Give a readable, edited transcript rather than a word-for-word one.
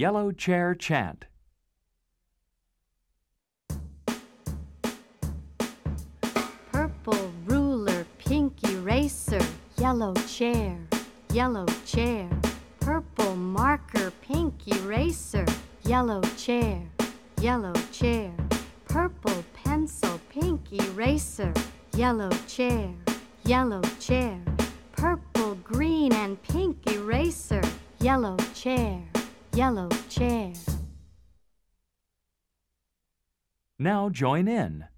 Yellow Chair Chant. Purple ruler, pink eraser, yellow chair, yellow chair. Purple marker, pink eraser, yellow chair, yellow chair. Purple pencil, pink eraser, yellow chair, yellow chair. Purple, green, and pink eraser, yellow chair, yellow chair. Now join in.